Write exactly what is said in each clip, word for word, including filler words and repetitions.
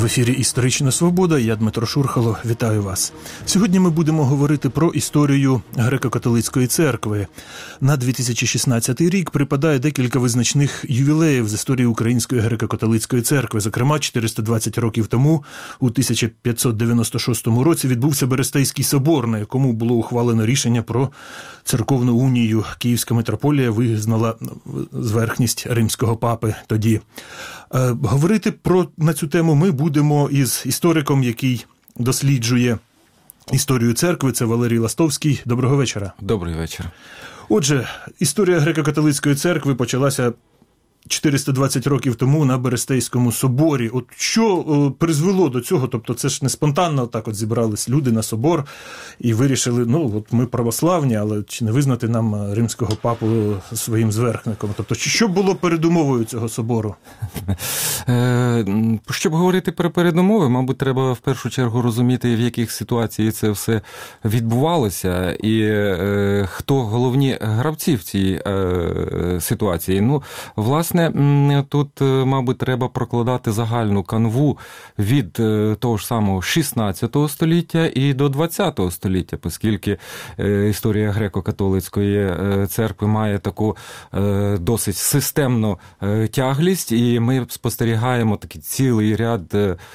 В ефірі «Історична свобода», я Дмитро Шурхало, вітаю вас. Сьогодні ми будемо говорити про історію Греко-католицької церкви. На дві тисячі шістнадцятий рік припадає декілька визначних ювілеїв з історії Української Греко-католицької церкви. Зокрема, чотириста двадцять років тому, у тисяча п'ятсот дев'яносто шостому році, відбувся Берестейський собор, на якому було ухвалено рішення про церковну унію. Київська митрополія визнала зверхність римського папи тоді. Говорити про на цю тему ми будемо із істориком, який досліджує історію церкви. Це Валерій Ластовський. Доброго вечора. Добрий вечір. Отже, історія Греко-католицької церкви почалася чотириста двадцять років тому на Берестейському соборі. От що о, призвело до цього? Тобто це ж не спонтанно так от зібрались люди на собор і вирішили, ну, от ми православні, але чи не визнати нам римського папу своїм зверхником? Тобто що було передумовою цього собору? Щоб говорити про передумови, мабуть, треба в першу чергу розуміти, в яких ситуаціях це все відбувалося і е, хто головні гравці в цій е, ситуації. Ну, власне, тут, мабуть, треба прокладати загальну канву від того ж самого шістнадцятого століття і до двадцятого століття, оскільки історія Греко-католицької церкви має таку досить системну тяглість, і ми спостерігаємо такий цілий ряд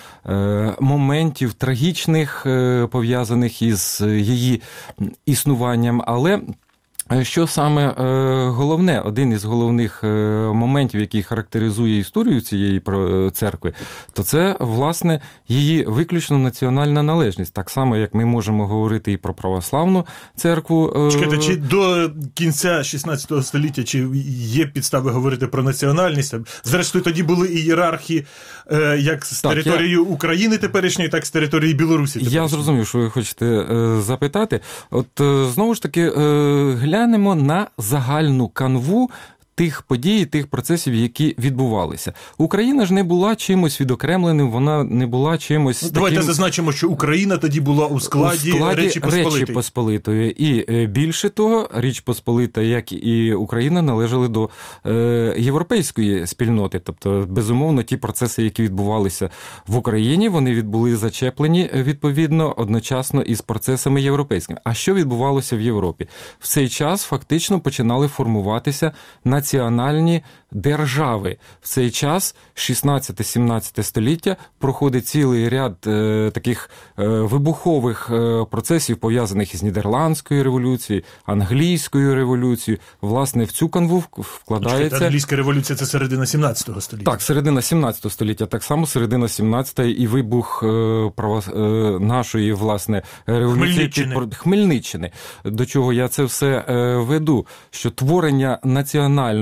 моментів трагічних, пов'язаних із її існуванням, але що саме головне, один із головних моментів, який характеризує історію цієї церкви, то це, власне, її виключно національна належність. Так само, як ми можемо говорити і про православну церкву. Чекайте, чи до кінця шістнадцятого століття, чи є підстави говорити про національність? Зрештою, тоді були і ієрархи як з так, території я... України теперішньої, так і з території Білорусі теперішньої. Я зрозумів, що ви хочете запитати. От, знову ж таки, глянемо на загальну канву тих подій, тих процесів, які відбувалися. Україна ж не була чимось відокремленим, вона не була чимось ну, таким... Давайте зазначимо, що Україна тоді була у складі, у складі Речі Посполитої. Речі Посполитої. І більше того, Річ Посполита, як і Україна, належали до е, європейської спільноти. Тобто, безумовно, ті процеси, які відбувалися в Україні, вони відбули зачеплені, відповідно, одночасно із процесами європейськими. А що відбувалося в Європі? В цей час фактично починали формуватися національні національні держави. В цей час, шістнадцяте-сімнадцяте століття, проходить цілий ряд е, таких е, вибухових е, процесів, пов'язаних із Нідерландською революцією, Англійською революцією. Власне, в цю канву вкладається... Чекайте, Англійська революція – це середина сімнадцятого століття. Так, середина сімнадцятого століття. Так само середина сімнадцятого і вибух е, право, е, нашої, власне, революції Хмельниччини. Хмельниччини. До чого я це все е, веду? Що творення національних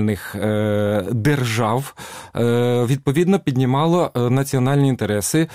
держав, відповідно, піднімало національні інтереси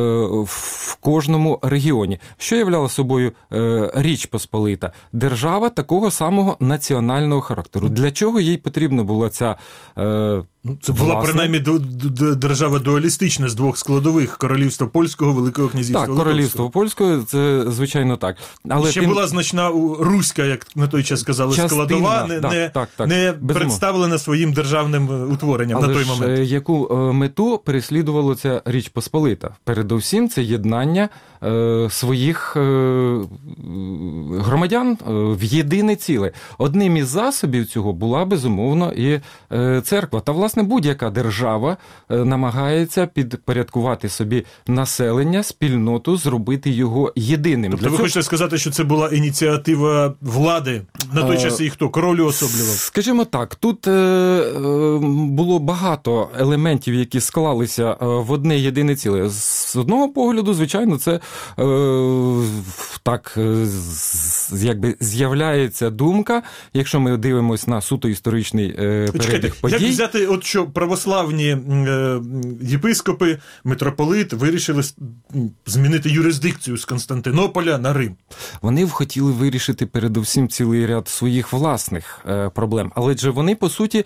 в кожному регіоні. Що являла собою Річ Посполита? Держава такого самого національного характеру. Для чого їй потрібна була ця... Це була, власне, принаймні, держава дуалістична з двох складових – Королівство Польського, Великого князівства. Так, Королівство Польського, це, звичайно, так. Але ще тим... була значна Руська, як на той час казали, частина, складова, не, так, не, так, так, не представлена своїм державним утворенням. Але на той ж, момент. Яку мету переслідувала ця Річ Посполита? Передовсім, це єднання е, своїх е, громадян в єдине ціле. Одним із засобів цього була, безумовно, і е, церква. Та, власне, будь-яка держава намагається підпорядкувати собі населення, спільноту, зробити його єдиним. Тобто ви цього... хочете сказати, що це була ініціатива влади? На той час і хто? Король уособлював? Скажімо так, тут було багато елементів, які склалися в одне єдине ціле. З одного погляду, звичайно, це так, якби з'являється думка, якщо ми дивимося на суто історичний перебіг подій. Як взяти, от що православні е, єпископи, митрополит вирішили змінити юрисдикцію з Константинополя на Рим? Вони хотіли вирішити передусім цілий ряд приклад своїх власних проблем. Але ж вони, по суті,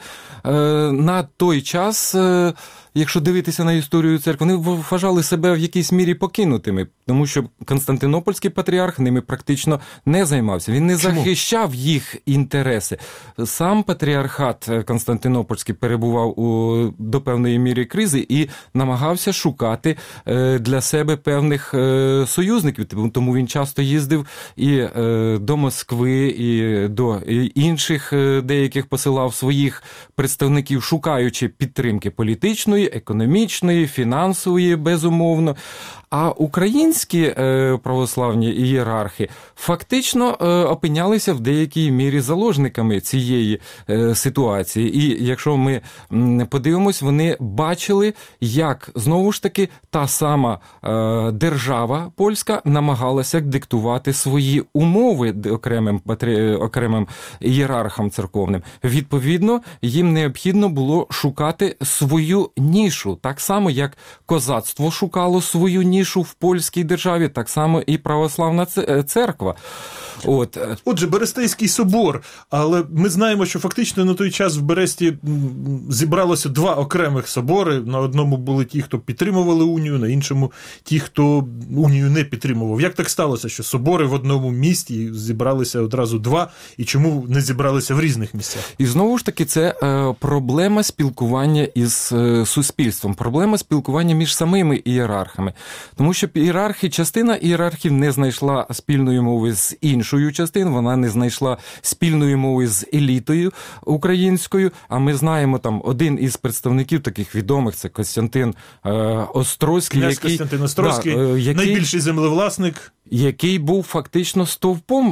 на той час, якщо дивитися на історію церкви, вони вважали себе в якійсь мірі покинутими, тому що Константинопольський патріарх ними практично не займався. Він не Чому? захищав їх інтереси. Сам патріархат Константинопольський перебував у, до певної міри кризи і намагався шукати для себе певних союзників. Тому він часто їздив і до Москви, і до інших деяких посилав своїх представників, шукаючи підтримки політичної, економічної, фінансової, безумовно. А українські православні ієрархи фактично опинялися в деякій мірі заложниками цієї ситуації. І якщо ми подивимось, вони бачили, як, знову ж таки, та сама держава польська намагалася диктувати свої умови окремим, окремим ієрархам церковним. Відповідно, їм необхідно було шукати свою нішу. Так само, як козацтво шукало свою нішу в польській державі, так само і православна церква. От. Отже, Берестейський собор, але ми знаємо, що фактично на той час в Бересті зібралося два окремих собори. На одному були ті, хто підтримували унію, на іншому ті, хто унію не підтримував. Як так сталося, що собори в одному місті зібралися одразу два, і чому не зібралися в різних місцях? І знову ж таки, це е, проблема спілкування із е, суспільством, проблема спілкування між самими ієрархами. Тому що ієрархи, частина ієрархів не знайшла спільної мови з іншою частиною, вона не знайшла спільної мови з елітою українською, а ми знаємо там один із представників таких відомих, це Костянтин е, Острозький. Князь який, Костянтин Острозький, да, е, який, найбільший землевласник. Який був фактично стовпом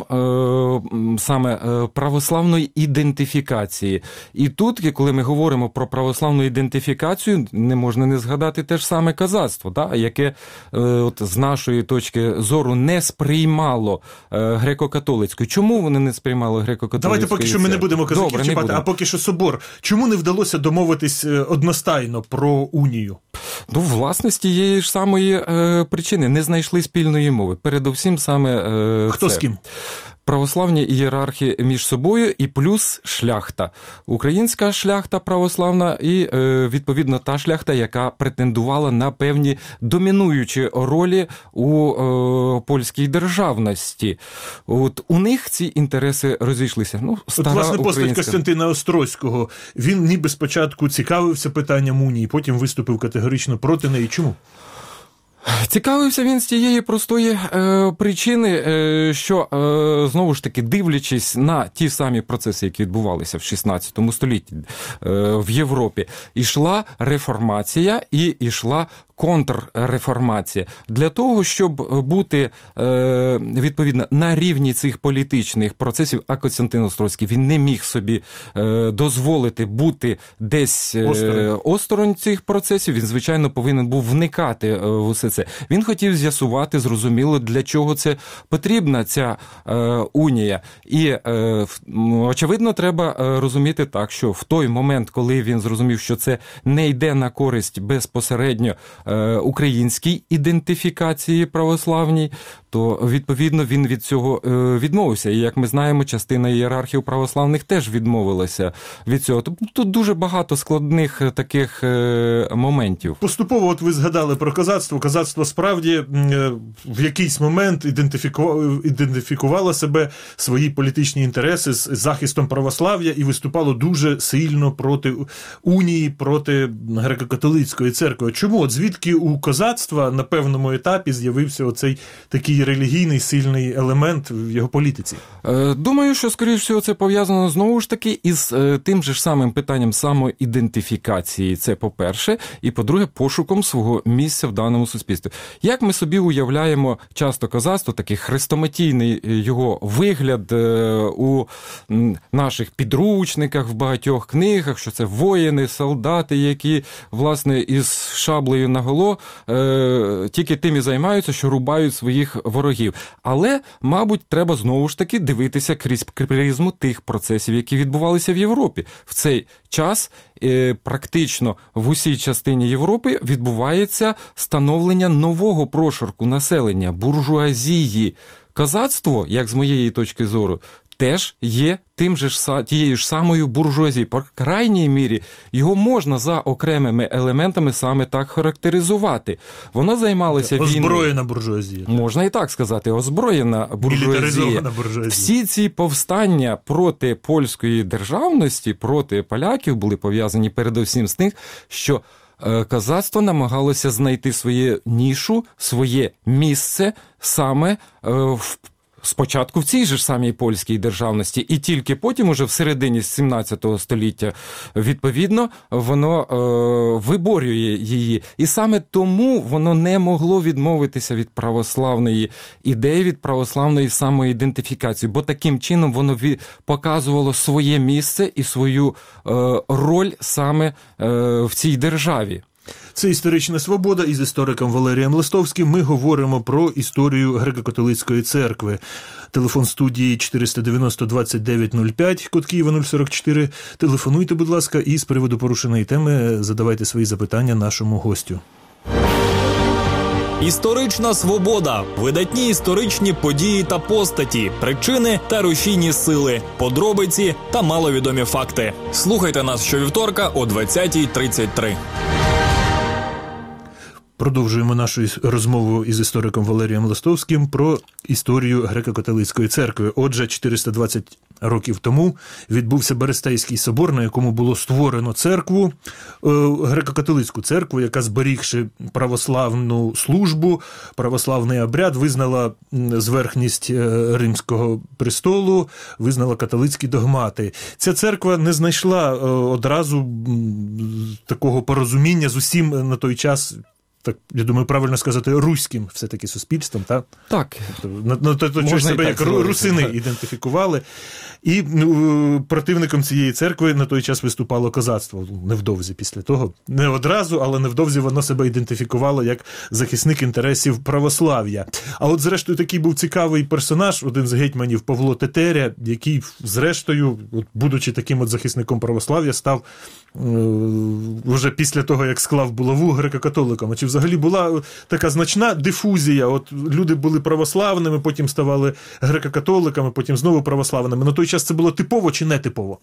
е, саме е, православної ідентифікації. І тут, коли ми говоримо про православну ідентифікацію, не можна не згадати те ж саме козацтво, да, яке е, от, з нашої точки зору не сприймало е, греко-католицькою. Чому вони не сприймали греко-католицькою? Давайте поки що ми не будемо козаків Добре, чіпати, а поки що собор. Чому не вдалося домовитись одностайно про унію? Ну, власне, з тієї ж самої е, причини. Не знайшли спільної мови. Передовсім саме е, Хто це. з ким? Православні ієрархи між собою і плюс шляхта. Українська шляхта православна і, відповідно, та шляхта, яка претендувала на певні домінуючі ролі у е, польській державності. От у них ці інтереси розійшлися. Ну, стара От, власне, постать українська... Костянтина Острозького. Він ніби спочатку цікавився питанням унії, потім виступив категорично проти неї. Чому? Цікавився він з тієї простої е, причини, е, що, е, знову ж таки, дивлячись на ті самі процеси, які відбувалися в шістнадцятому столітті е, в Європі, ішла реформація і ішла контрреформація. Для того, щоб бути, е, відповідно, на рівні цих політичних процесів, а Костянтин Острозький, він не міг собі е, дозволити бути десь е, осторонь. осторонь цих процесів, він, звичайно, повинен був вникати е, в усе це. Він хотів з'ясувати, зрозуміло, для чого це потрібна ця е, унія. І, е, очевидно, треба розуміти так, що в той момент, коли він зрозумів, що це не йде на користь безпосередньо українській ідентифікації православній, то, відповідно, він від цього відмовився. І, як ми знаємо, частина ієрархів православних теж відмовилася від цього. Тут дуже багато складних таких моментів. Поступово, от ви згадали про козацтво. Козацтво справді в якийсь момент ідентифікувало, ідентифікувало себе, свої політичні інтереси з захистом православ'я і виступало дуже сильно проти унії, проти греко-католицької церкви. Чому? От звідки у козацтва на певному етапі з'явився оцей такий релігійний сильний елемент в його політиці? Думаю, що, скоріш всього, це пов'язано знову ж таки із тим же ж самим питанням самоідентифікації. Це по-перше. І, по-друге, пошуком свого місця в даному суспільстві. Як ми собі уявляємо часто козацтво, такий хрестоматійний його вигляд у наших підручниках, в багатьох книгах, що це воїни, солдати, які, власне, із шаблею наголо тільки тим і займаються, що рубають своїх ворогів. Але, мабуть, треба знову ж таки дивитися крізь призму тих процесів, які відбувалися в Європі. В цей час практично в усій частині Європи відбувається становлення нового прошарку населення, буржуазії. Козацтво, як з моєї точки зору, теж є тим же ж, тією ж самою буржуазією. По крайній мірі його можна за окремими елементами саме так характеризувати. Воно займалося війною. Озброєна буржуазія. Можна і так сказати, озброєна буржуазія. Мілітаризована буржуазія. Всі ці повстання проти польської державності, проти поляків були пов'язані передусім з тим, що козацтво намагалося знайти своє нішу, своє місце саме в спочатку в цій же ж самій польській державності, і тільки потім, уже в середині сімнадцятого століття, відповідно, воно е, виборює її. І саме тому воно не могло відмовитися від православної ідеї, від православної самоідентифікації, бо таким чином воно показувало своє місце і свою е, роль саме е, в цій державі. Це «Історична свобода», і з істориком Валерієм Листовським ми говоримо про історію Греко-католицької церкви. Телефон студії чотириста дев'яносто двадцять дев'ять нуль п'ять, код Києва нуль сорок чотири. Телефонуйте, будь ласка, і з приводу порушеної теми задавайте свої запитання нашому гостю. Історична свобода. Видатні історичні події та постаті, причини та рушійні сили, подробиці та маловідомі факти. Слухайте нас щовівторка о двадцятій тридцять три. Продовжуємо нашу розмову із істориком Валерієм Листовським про історію Греко-католицької церкви. Отже, чотириста двадцять років тому відбувся Берестейський собор, на якому було створено церкву, греко-католицьку церкву, яка, зберігши православну службу, православний обряд, визнала зверхність Римського престолу, визнала католицькі догмати. Ця церква не знайшла одразу такого порозуміння з усім на той час, так, я думаю, правильно сказати, руським все-таки суспільством, так? Так. На, на то, то себе як сказати, русини так ідентифікували. І ну, противником цієї церкви на той час виступало козацтво. Невдовзі після того. Не одразу, але невдовзі воно себе ідентифікувало як захисник інтересів православ'я. А от зрештою такий був цікавий персонаж, один з гетьманів Павло Тетеря, який зрештою, от, будучи таким от захисником православ'я, став е- вже після того, як склав булаву, греко-католиком. А чи взагалі була така значна дифузія? От люди були православними, потім ставали греко-католиками, потім знову православними. На той час це було типово чи не типово?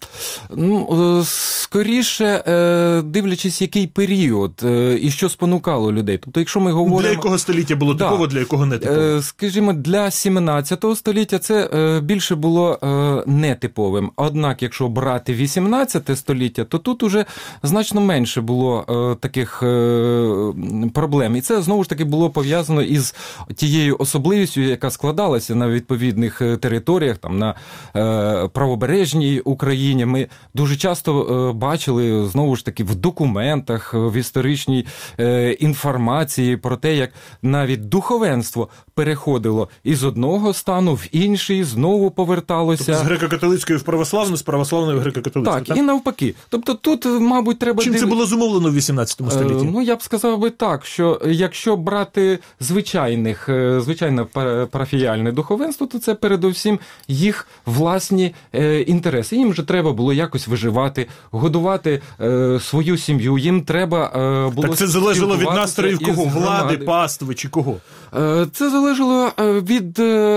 Ну, скоріше, дивлячись, який період і що спонукало людей. Тобто, якщо ми говоримо... Для якого століття було типово, да, для якого не типово? Скажімо, для сімнадцятого століття це більше було нетиповим. Однак, якщо брати вісімнадцяте століття, то тут уже значно менше було таких проблем. І це, знову ж таки, було пов'язано із тією особливістю, яка складалася на відповідних територіях, там, на правобережній Україні. Ми дуже часто бачили, знову ж таки, в документах, в історичній інформації про те, як навіть духовенство переходило із одного стану в інший, знову поверталося. Тобто з греко-католицької в православну, з православної в греко-католицьку, так? Так, і навпаки. Тобто тут, мабуть, треба... Чим див... це було зумовлено в вісімнадцятому столітті? Ну, я б сказав би так, що якщо брати звичайних, звичайне парафіяльне духовенство, то це передусім їх власні інтереси. Їм же треба було якось виживати, годувати свою сім'ю, їм треба було... Так це залежало від настроїв кого? Влади, пастви чи кого? Це залежало від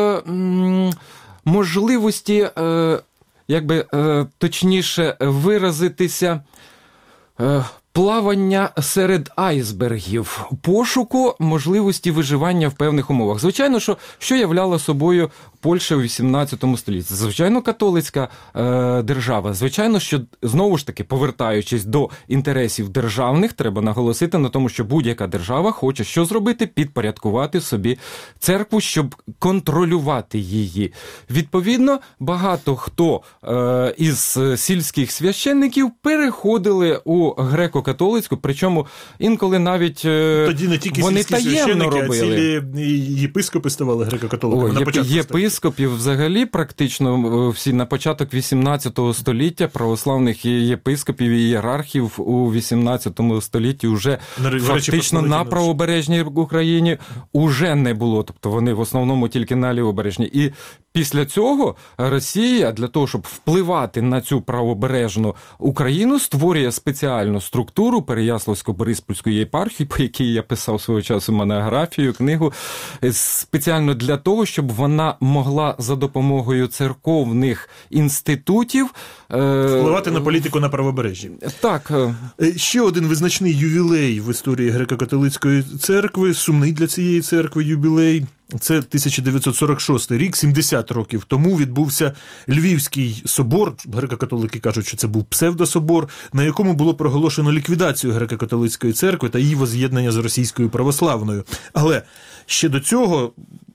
можливості, якби точніше виразитися, плавання серед айсбергів, пошуку можливості виживання в певних умовах. Звичайно, що, що являла собою Польща у вісімнадцятому столітті? Звичайно, католицька е, держава. Звичайно, що, знову ж таки, повертаючись до інтересів державних, треба наголосити на тому, що будь-яка держава хоче що зробити? Підпорядкувати собі церкву, щоб контролювати її. Відповідно, багато хто е, із сільських священників переходили у греко-католицьку, причому інколи навіть е, тоді не тільки вони сільські таємно робили. А цілі єпископи ставали греко-католиками на початку. Єпископів взагалі практично всі на початок вісімнадцятого століття православних єпископів і ієрархів у вісімнадцятому столітті вже на, фактично на правобережній Україні уже не було. Тобто вони в основному тільки на лівобережній. І після цього Росія для того, щоб впливати на цю правобережну Україну, створює спеціальну структуру Переяславсько-Бориспільської єпархії, по якій я писав свого часу монографію, книгу, спеціально для того, щоб вона могла за допомогою церковних інститутів впливати на політику на правобережжі. Так. Ще один визначний ювілей в історії греко-католицької церкви, сумний для цієї церкви ювілей. Це тисяча дев'ятсот сорок шостий рік, сімдесят років тому відбувся Львівський собор, греко-католики кажуть, що це був псевдособор, на якому було проголошено ліквідацію греко-католицької церкви та її возз'єднання з російською православною. Але ще до цього,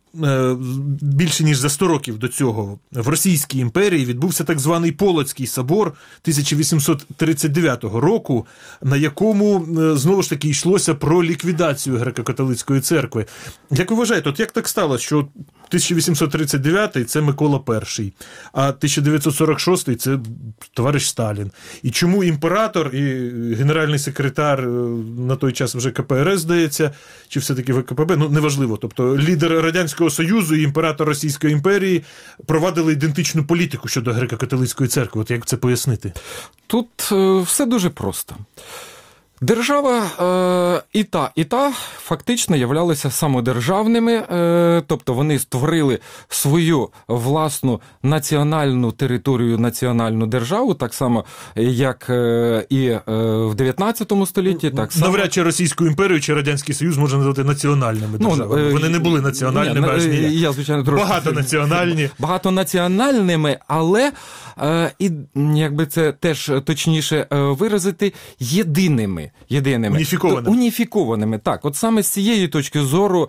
більше ніж за сто років до цього, в Російській імперії відбувся так званий Полоцький собор тисяча вісімсот тридцять дев'ятого року, на якому, знову ж таки, йшлося про ліквідацію греко-католицької церкви. Як ви вважаєте, от як так сталося, що тисяча вісімсот тридцять дев'ятий – це Микола Перший, а тисяча дев'ятсот сорок шостий – це товариш Сталін? І чому імператор і генеральний секретар на той час вже ка пе ер ес, здається, чи все-таки вэ ка пе бе, ну неважливо, тобто лідер Радянського Союзу і імператор Російської імперії провадили ідентичну політику щодо греко-католицької церкви. От як це пояснити? Тут е, все дуже просто. Держава е, і та, і та фактично являлися самодержавними, е, тобто вони створили свою власну національну територію, національну державу, так само, як е, і е, в дев'ятнадцятому столітті. Так само. Навряд чи Російську імперію чи Радянський Союз можна назвати національними державами. Ну, вони не були національними, ні, аж ніяк. Я, звичайно, трошки... Багатонаціональні. Багатонаціональними, але, е, і якби це теж точніше виразити, єдиними. Єдиними. Уніфікованими. Уніфікованими, так. От саме з цієї точки зору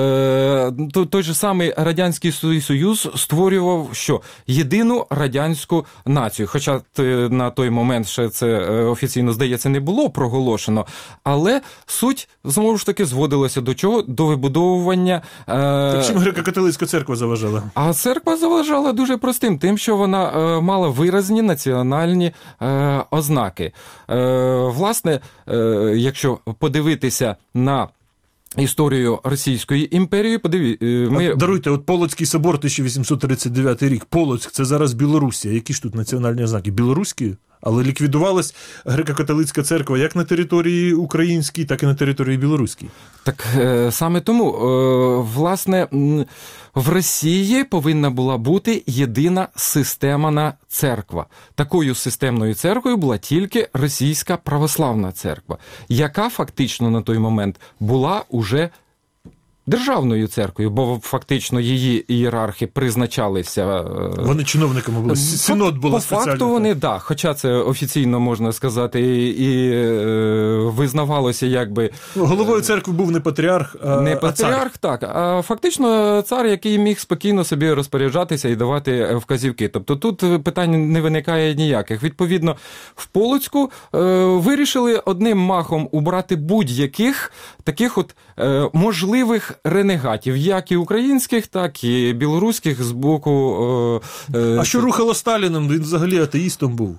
е, той же самий Радянський Союз створював що? Єдину радянську націю. Хоча на той момент ще це офіційно, здається, не було проголошено, але суть, знову ж таки, зводилася до чого? До вибудовування... Е, так чим греко-католицька церква заважала? А церква заважала дуже простим, тим, що вона е, мала виразні національні е, ознаки. Е, власне, е, якщо подивитися на історію Російської імперії, подиві... ми... Даруйте, от Полоцький собор тисяча вісімсот тридцять дев'ятий рік. Полоцьк – це зараз Білорусія. Які ж тут національні ознаки? Білоруські? Але ліквідувалась греко-католицька церква як на території українській, так і на території білоруській. Так саме тому, власне, в Росії повинна була бути єдина системна церква. Такою системною церквою була тільки Російська православна церква, яка фактично на той момент була уже державною церквою, бо фактично її ієрархи призначалися... Вони чиновниками були, синод була спеціальна. По факту вони, да, хоча це офіційно, можна сказати, і, і е, визнавалося якби... Головою церкви був не патріарх, а Не патріарх, а цар. так, а фактично цар, який міг спокійно собі розпоряджатися і давати вказівки. Тобто тут питань не виникає ніяких. Відповідно, в Полоцьку е, вирішили одним махом убрати будь-яких таких от е, можливих ренегатів, як і українських, так і білоруських з боку... Е, е, а що рухало Сталіном? Він взагалі атеїстом був.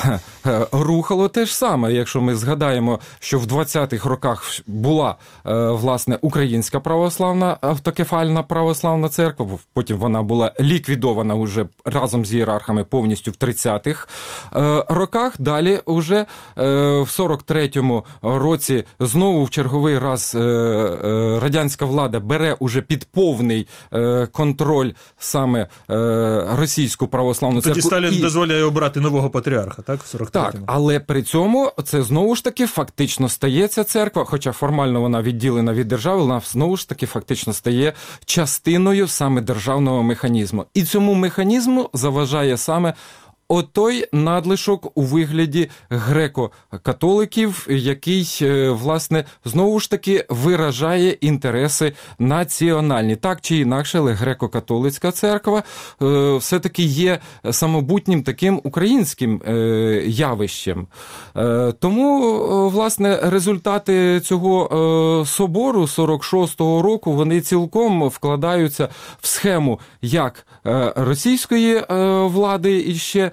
Рухало те ж саме, якщо ми згадаємо, що в двадцятих роках була, е, власне, Українська православна, автокефальна православна церква, потім вона була ліквідована уже разом з ієрархами повністю в тридцятих е, роках. Далі уже е, в сорок третьому році знову в черговий раз е, е, радянська влада бере уже під повний е, контроль саме е, російську православну церкву. Тоді Сталін і... дозволяє обрати нового патріарха, так, в сорок третьому? Так, але при цьому це знову ж таки фактично стає ця церква, хоча формально вона відділена від держави, вона знову ж таки фактично стає частиною саме державного механізму. І цьому механізму заважає саме отой надлишок у вигляді греко-католиків, який, власне, знову ж таки виражає інтереси національні. Так чи інакше, але греко-католицька церква е, все-таки є самобутнім таким українським е, явищем. Е, тому, е, власне, результати цього е, собору сорок шостого року, вони цілком вкладаються в схему як е, російської е, влади і ще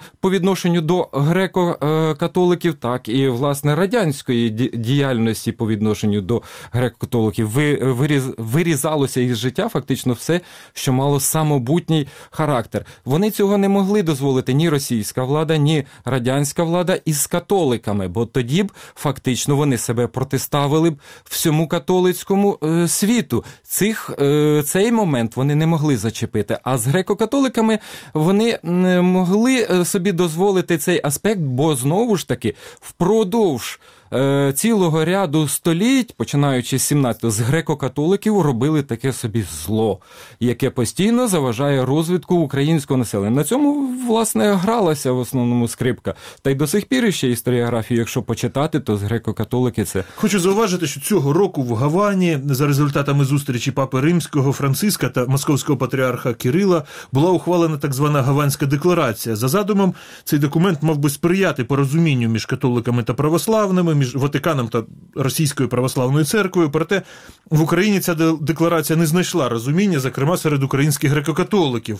по відношенню до греко-католиків, так і, власне, радянської діяльності по відношенню до греко-католиків. Вирізалося із життя фактично все, що мало самобутній характер. Вони цього не могли дозволити ні російська влада, ні радянська влада із католиками, бо тоді б фактично вони себе протиставили б всьому католицькому е, світу. Цих, е, цей момент вони не могли зачепити. А з греко-католиками вони не могли собі дозволити цей аспект, бо знову ж таки впродовж е, цілого ряду століть, починаючи з сімнадцятого, з греко-католиків робили таке собі зло, яке постійно заважає розвитку українського населення. На цьому, власне, гралася в основному скрипка. Та й до сих пір ще історіографію, якщо почитати, то з греко-католики це... Хочу зауважити, що цього року в Гавані за результатами зустрічі Папи Римського Франциска та Московського патріарха Кирила була ухвалена так звана Гаванська декларація. За задумом, цей документ мав би сприяти порозумінню між католиками та православними, між Ватиканом та Російською православною церквою. Проте в Україні ця декларація не знайшла розуміння, зокрема серед українських греко-католиків.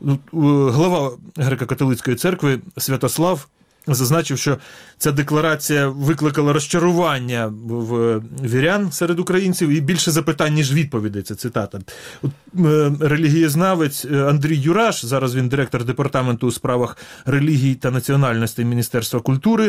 Глава греко-католицької церкви Святослав зазначив, що ця декларація викликала розчарування в вірян серед українців і більше запитань, ніж відповідей. Це цитата. От, е, релігієзнавець Андрій Юраш, зараз він директор департаменту у справах релігій та національностей Міністерства культури,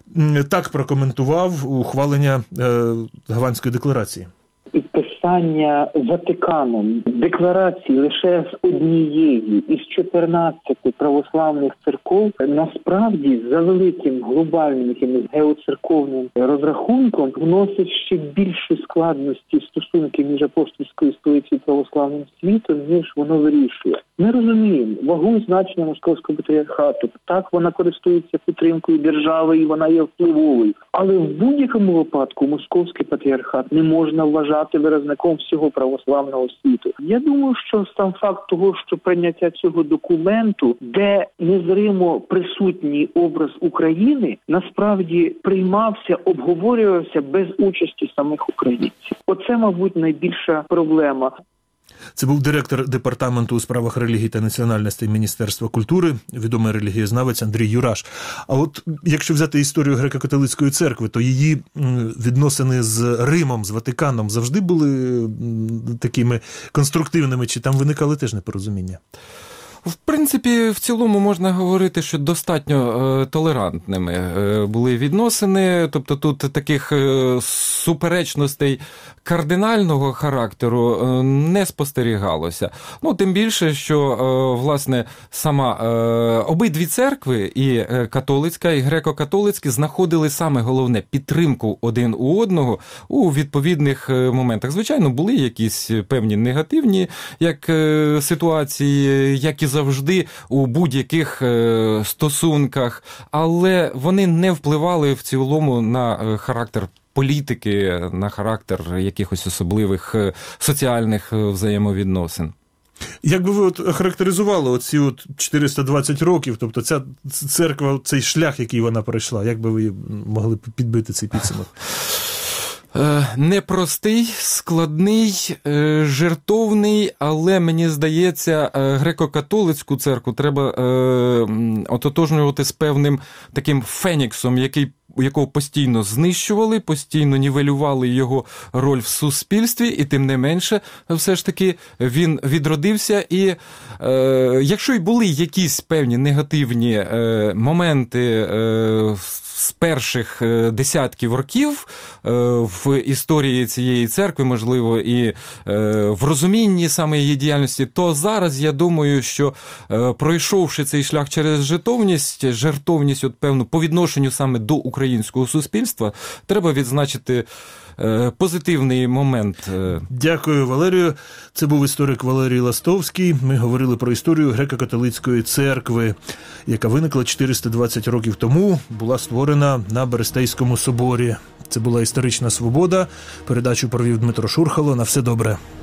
так прокоментував ухвалення е, Гаванської декларації. Підписання Ватиканом декларації лише з однієї із чотирнадцяти православних церков насправді за великим глобальним якимось геоцерковним розрахунком вносить ще більше складності стосунки між апостольською столицею і православним світом, ніж воно вирішує. Ми розуміємо вагу і значення Московського патріархату. Так, вона користується підтримкою держави і вона є впливовою. Але в будь-якому випадку Московський патріархат не можна вважати виразником всього православного світу. Я думаю, що сам факт того, що прийняття цього документу, де незримо присутній образ України, насправді приймався, обговорювався без участі самих українців. Оце, мабуть, найбільша проблема. Це був директор департаменту у справах релігій та національностей Міністерства культури, відомий релігієзнавець Андрій Юраш. А от якщо взяти історію греко-католицької церкви, то її відносини з Римом, з Ватиканом завжди були такими конструктивними, чи там виникали теж непорозуміння? В принципі, в цілому можна говорити, що достатньо е, толерантними е, були відносини, тобто тут таких е, суперечностей кардинального характеру е, не спостерігалося. Ну, тим більше, що, е, власне, сама е, обидві церкви, і е, католицька, і греко-католицька, знаходили саме головне підтримку один у одного у відповідних е, моментах. Звичайно, були якісь певні негативні як е, ситуації, як і завжди у будь-яких е, стосунках, але вони не впливали в цілому на характер політики, на характер якихось особливих соціальних взаємовідносин. Як би ви от охарактеризували оці от чотириста двадцять років, тобто ця церква, цей шлях, який вона пройшла, як би ви могли підбити цей підсумок? Непростий, складний, жертовний, але, мені здається, греко-католицьку церкву треба ототожнювати з певним таким феніксом, який якого постійно знищували, постійно нівелювали його роль в суспільстві, і тим не менше, все ж таки, він відродився. І е, якщо й були якісь певні негативні е, моменти е, з перших десятків років е, в історії цієї церкви, можливо, і е, в розумінні саме її діяльності, то зараз, я думаю, що е, пройшовши цей шлях через жертовність, жертовність от певну по відношенню саме до українського суспільства, треба відзначити е, позитивний момент. Дякую, Валерію. Це був історик Валерій Ластовський. Ми говорили про історію греко-католицької церкви, яка виникла чотириста двадцять років тому, була створена на Берестейському соборі. Це була «Історична свобода». Передачу провів Дмитро Шурхало. На все добре.